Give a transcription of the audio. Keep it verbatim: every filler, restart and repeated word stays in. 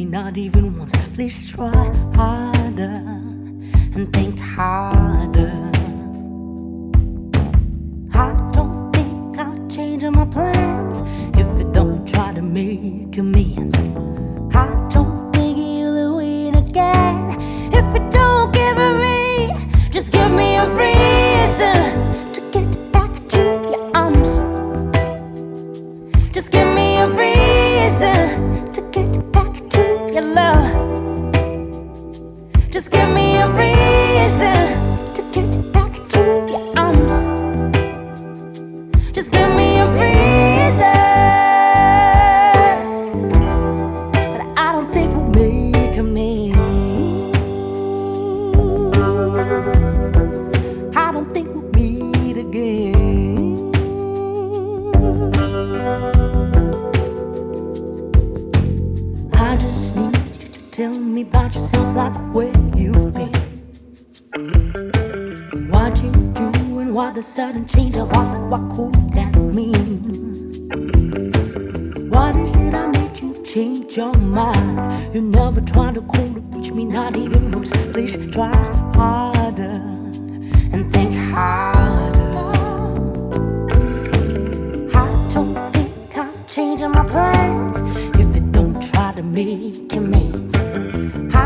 not even once. Please try harder and think harder. I don't think I'll change my plans if you don't try to make amends. I don't think you'll win again if you don't give a me. Just give me a reason to get back to your arms. Just give me a reason to get back to your love. Just give me a reason to get back to your arms. Just give me a reason. But I don't think we'll make amends. I don't think we'll meet again. I just need you to tell me about yourself, like where you've been, what you do, and why the sudden change of heart. What could that mean? What is it that made you change your mind? You never tried to call it, which means not even words. Please try harder and think harder. I don't think I'll change my plans if you don't try to make amends.